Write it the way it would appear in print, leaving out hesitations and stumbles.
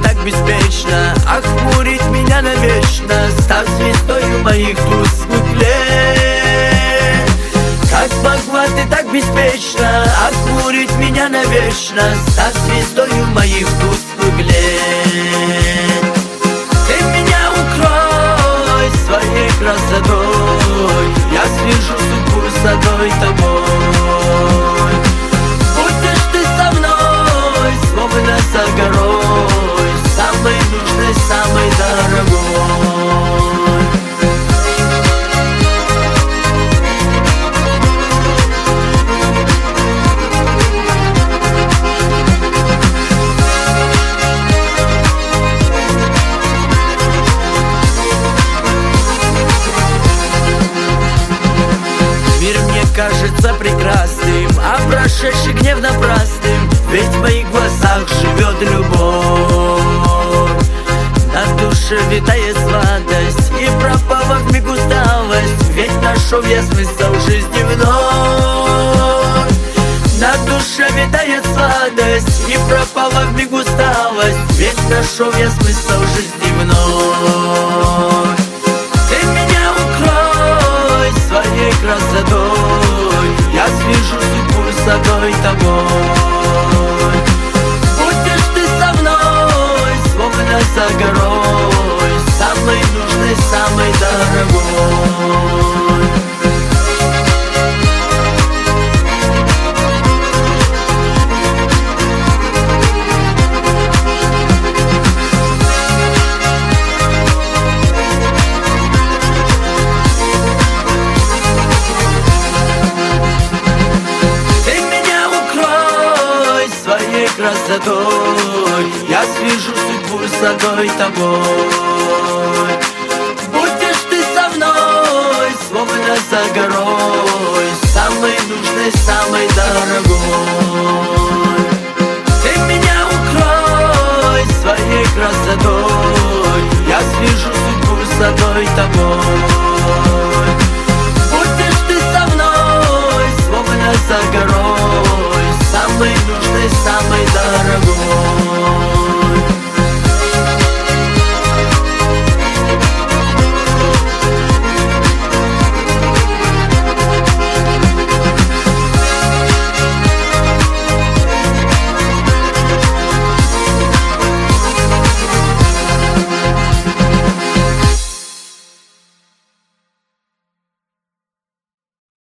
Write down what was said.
так беспечно, охмурить меня навечно, став звездою моих тусклых лет. Как могла ты так беспечно охмурить меня навечно, став звездою моих тусклых лет. Ты меня укрой своей красотой, я свяжу судьбу с одной тобой. Будешь ты со мной, словно за горой, самой нужной, самой дорогой. Мир мне кажется прекрасным, а прошедший гнев напрасным, ведь в моих глазах живет любовь. На душе витает сладость, и пропала вмиг усталость, ведь нашел я смысл жизни вновь. На душе витает сладость, и пропала вмиг усталость, ведь нашел я смысл жизни вновь. Ты меня укрой своей красотой, я свяжу судьбу с одной тобой. Будешь ты со мной, словно за горой, самой нужной, самой дорогой. Красотой я свяжу судьбу с одной тобой. Будешь ты со мной, словно за горой, самой нужной, самой дорогой.